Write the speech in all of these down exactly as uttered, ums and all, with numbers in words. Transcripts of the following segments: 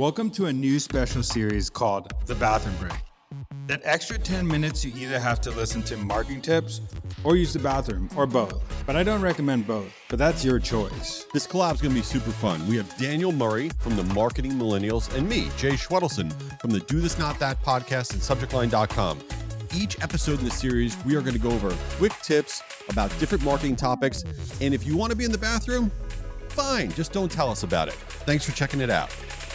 Welcome to a new special series called The Bathroom Break. That extra ten minutes you either have to listen to marketing tips or use the bathroom, or both. But I don't recommend both, but that's your choice. This collab is going to be super fun. We have Daniel Murray from the Marketing Millennials and me, Jay Schwedelson, from the Do This Not That podcast and subject line dot com. Each episode in the series, we are going to go over quick tips about different marketing topics. And if you want to be in the bathroom, fine, just don't tell us about it. Thanks for checking it out.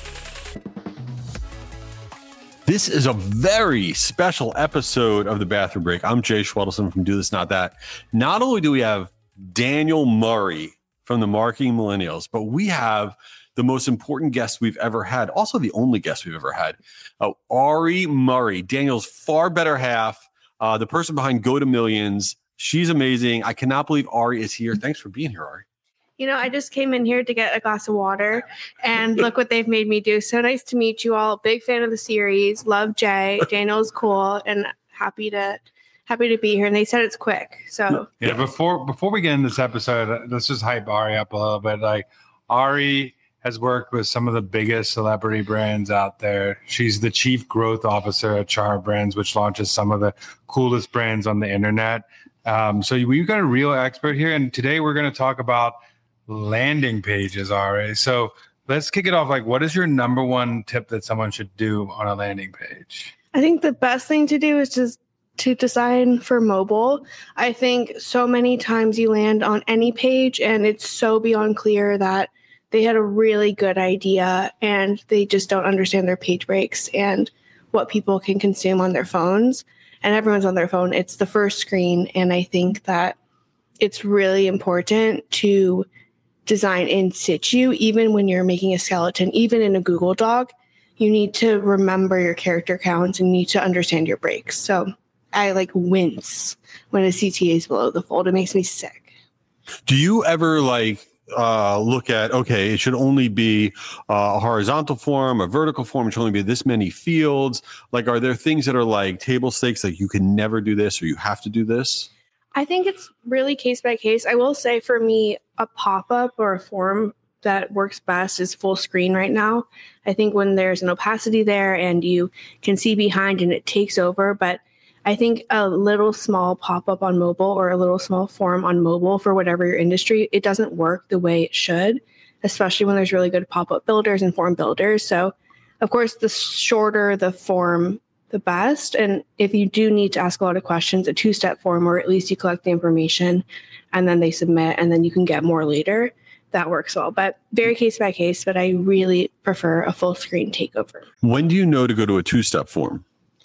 This is a very special episode of The Bathroom Break. I'm Jay Schwedelson from Do This Not That. Not only do we have Daniel Murray from the Marketing Millennials, but we have the most important guest we've ever had, also the only guest we've ever had, uh, Ari Murray, Daniel's far better half, uh, the person behind Go to Millions. She's amazing. I cannot believe Ari is here. Thanks for being here, Ari. You know, I just came in here to get a glass of water, and look what they've made me do. So nice to meet you all. Big fan of the series. Love Jay. Daniel's cool, and happy to happy to be here. And they said it's quick. So yeah. Before before we get in this episode, let's just hype Ari up a little bit. Like Ari has worked with some of the biggest celebrity brands out there. She's the chief growth officer at Charm Brands, which launches some of the coolest brands on the internet. Um, so we've got a real expert here, and today we're going to talk about landing pages, Ari. So let's kick it off. Like, what is your number one tip that someone should do on a landing page? I think the best thing to do is just to design for mobile. I think so many times you land on any page and it's so beyond clear that they had a really good idea and they just don't understand their page breaks and what people can consume on their phones. And everyone's on their phone. It's the first screen. And I think that it's really important to design in situ, even when you're making a skeleton, even in a Google Doc. You need to remember your character counts and need to understand your breaks. So I like wince when a C T A is below the fold. It makes me sick. Do you ever like uh, look at, okay, it should only be uh, a horizontal form, a vertical form, it should only be this many fields? Like, are there things that are like table stakes, like you can never do this or you have to do this? I think it's really case by case. I will say for me, a pop-up or a form that works best is full screen right now. I think when there's an opacity there and you can see behind and it takes over, but I think a little small pop-up on mobile or a little small form on mobile for whatever your industry, it doesn't work the way it should, especially when there's really good pop-up builders and form builders. So of course, the shorter the form, the best. And if you do need to ask a lot of questions, a two-step form, or at least you collect the information and then they submit and then you can get more later, that works well. But very case by case, but I really prefer a full screen takeover. When do you know to go to a two-step form?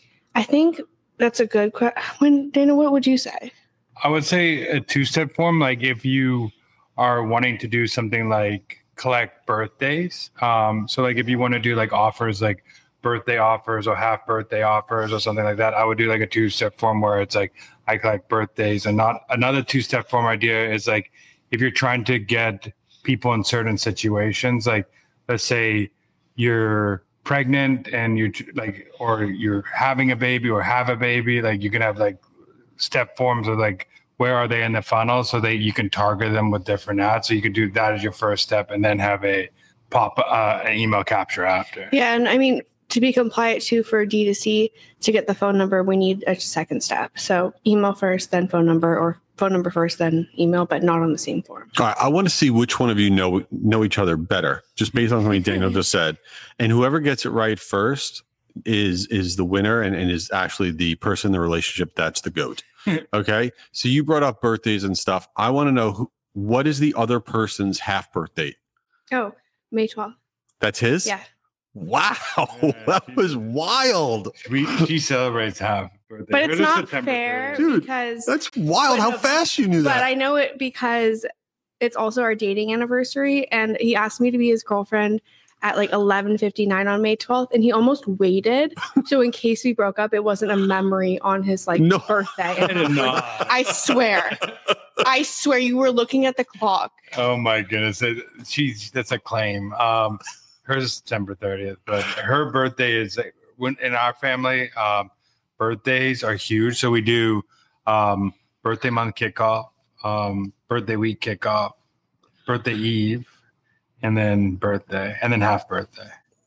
I think that's a good question. When, Dana, what would you say? I would say a two-step form. Like if you are wanting to do something like collect birthdays. Um, so like if you want to do like offers, like birthday offers or half birthday offers or something like that, I would do like a two-step form where it's like I collect birthdays. And not another two-step form idea is like if you're trying to get people in certain situations, like let's say you're pregnant and you like, or you're having a baby or have a baby, like you can have like step forms of like where are they in the funnel so that you can target them with different ads. So you could do that as your first step and then have a pop uh, an email capture after. Yeah, and I mean, to be compliant too for D two C, to get the phone number, we need a second step. So email first, then phone number, or phone number first, then email, but not on the same form. All right, I want to see which one of you know know each other better, just based on something Daniel just said. And whoever gets it right first is is the winner and, and is actually the person in the relationship that's the GOAT. Okay, so you brought up birthdays and stuff. I want to know who, what is the other person's half birthday? Oh, May twelfth. That's his? Yeah. Wow, Yeah, that was wild. We, she celebrates half birthday. But it's Hers is not September fair thirtieth. Dude, because That's wild But how no, fast you knew But that. I know it because it's also our dating anniversary, and he asked me to be his girlfriend at like eleven fifty-nine on May twelfth, and he almost waited. So in case we broke up, it wasn't a memory on his like No. birthday. It is not. I swear. I swear you were looking at the clock. Oh my goodness. It, she's that's a claim. Um, hers is September thirtieth, but her birthday is when in our family, um, birthdays are huge. So we do um, birthday month kickoff, um, birthday week kickoff, birthday eve, and then birthday, and then half birthday.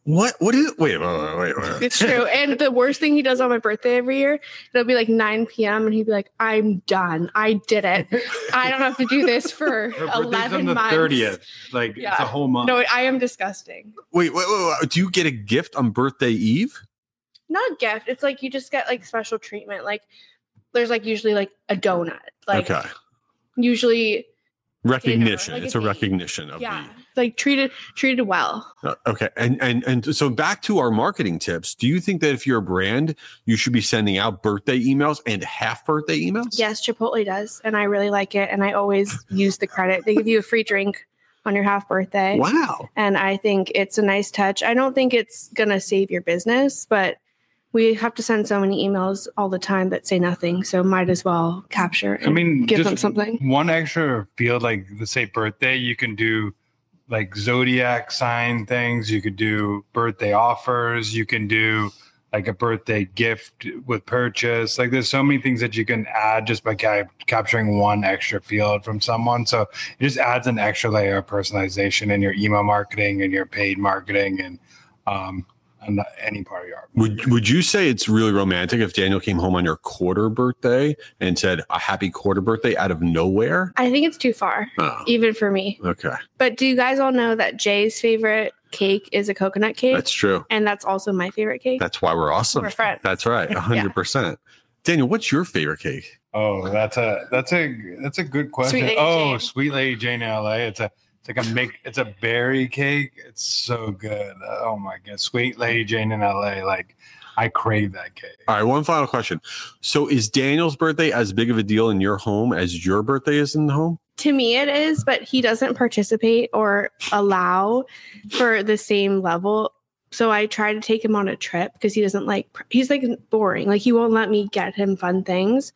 What? What is? Wait, wait, wait, wait. wait. It's true. And the worst thing he does on my birthday every year, it'll be like nine p.m. and he'd be like, "I'm done. I did it. I don't have to do this for Her birthday's eleven on the months." thirtieth. Like Yeah. it's a whole month. No, I am disgusting. Wait, wait, wait, wait. Do you get a gift on birthday eve? Not a gift. It's like you just get like special treatment. Like there's like usually like a donut. Like Okay. usually, Recognition. like it's a a date. recognition of yeah, like treated treated well. the. Uh, okay. And and and so back to our marketing tips. Do you think that if you're a brand, you should be sending out birthday emails and half birthday emails? Yes, Chipotle does, and I really like it. And I always use the credit. They give you a free drink on your half birthday. Wow. And I think it's a nice touch. I don't think it's going to save your business, but we have to send so many emails all the time that say nothing. So might as well capture and I mean, give just them something. One extra field, like let's say birthday, you can do like zodiac sign things. You could do birthday offers. You can do like a birthday gift with purchase. Like there's so many things that you can add just by ca- capturing one extra field from someone. So it just adds an extra layer of personalization in your email marketing and your paid marketing and um, and any part of your Would Would you say it's really romantic if Daniel came home on your quarter birthday and said a happy quarter birthday out of nowhere? I think it's too far, Oh, even for me. okay. But do you guys all know that Jay's favorite cake is a coconut cake? That's true. And that's also my favorite cake. That's why we're awesome. We're friends. That's right. A hundred percent. Daniel, what's your favorite cake? Oh, that's a that's a that's a good question. Sweet Lady oh, Jane. Sweet Lady Jane in L A. It's a it's like a make it's a berry cake. It's so good. Oh my god, Sweet Lady Jane in L A. Like I crave that cake. All right, one final question. So is Daniel's birthday as big of a deal in your home as your birthday is in the home? To me, it is, but he doesn't participate or allow for the same level. So I try to take him on a trip because he doesn't like, he's like boring. Like he won't let me get him fun things.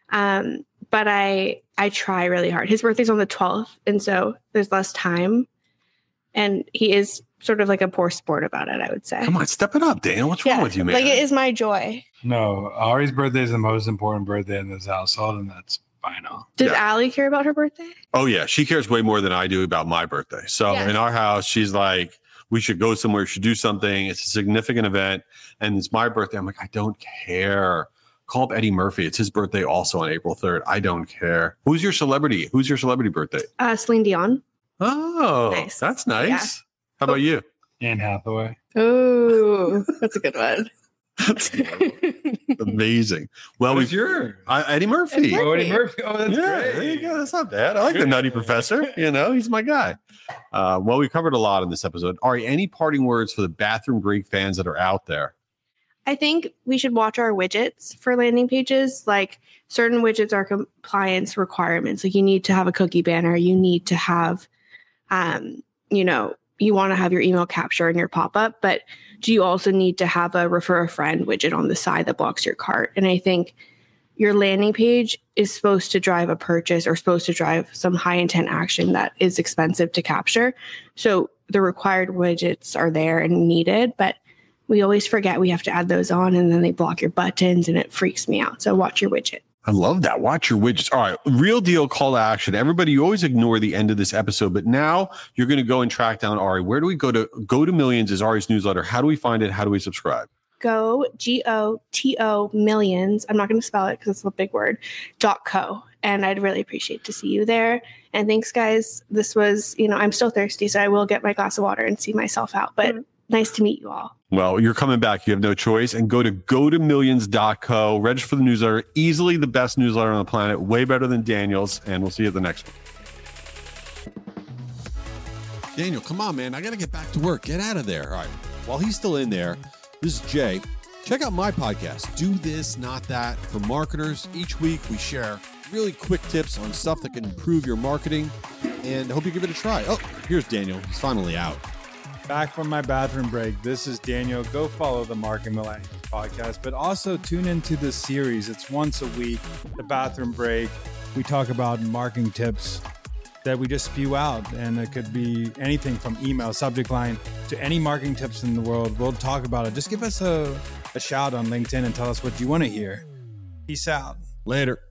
Um, but I, I try really hard. His birthday's on the twelfth. And so there's less time. And he is sort of like a poor sport about it, I would say. Come on, step it up, Daniel. What's wrong with you, man? Like it is my joy. No, Ari's birthday is the most important birthday in this household, and that's final. Does Yeah. Allie care about her birthday? Oh yeah, she cares way more than I do about my birthday. So Yes. in our house, she's like, we should go somewhere, we should do something. It's a significant event, and it's my birthday. I'm like, I don't care. Call up Eddie Murphy. It's his birthday also on April third. I don't care. Who's your celebrity? Who's your celebrity birthday? Uh, Celine Dion. Oh, Nice. that's nice. Yeah. How about you? Anne Hathaway. Oh, that's a good one. Amazing. Well, What we was your uh, Eddie Murphy. Eddie Oh, Murphy. Eddie Murphy. Oh, that's Yeah, great. there you go. That's not bad. I like the Nutty Professor. You know, he's my guy. Uh, well, we covered a lot in this episode. Ari, any parting words for the Bathroom Break fans that are out there? I think we should watch our widgets for landing pages. Like certain widgets are compliance requirements. Like you need to have a cookie banner. You need to have, um, you know, you want to have your email capture in your pop-up, but do you also need to have a refer a friend widget on the side that blocks your cart? And I think your landing page is supposed to drive a purchase or supposed to drive some high intent action that is expensive to capture. So the required widgets are there and needed, but we always forget we have to add those on and then they block your buttons and it freaks me out. So watch your widget. I love that. Watch your widgets. All right. Real deal call to action. Everybody, you always ignore the end of this episode, but now you're going to go and track down Ari. Where do we go to? Go to Millions is Ari's newsletter. How do we find it? How do we subscribe? Go G O T O millions. I'm not going to spell it because it's a big word. Dot co. And I'd really appreciate to see you there. And thanks, guys. This was, you know, I'm still thirsty, so I will get my glass of water and see myself out. But nice to meet you all. Well, you're coming back. You have no choice. And go to go to millions dot co. Register for the newsletter. Easily the best newsletter on the planet. Way better than Daniel's. And we'll see you at the next one. Daniel, come on, man. I got to get back to work. Get out of there. All right. While he's still in there, this is Jay. Check out my podcast, Do This, Not That, for marketers. Each week we share really quick tips on stuff that can improve your marketing, and I hope you give it a try. Oh, here's Daniel. He's finally out. Back from my bathroom break. This is Daniel. Go follow the Marketing Millennials podcast, but also tune into this series. It's once a week, the bathroom break. We talk about marketing tips that we just spew out, and it could be anything from email subject line to any marketing tips in the world. We'll talk about it. Just give us a, a shout on LinkedIn and tell us what you want to hear. Peace out. Later.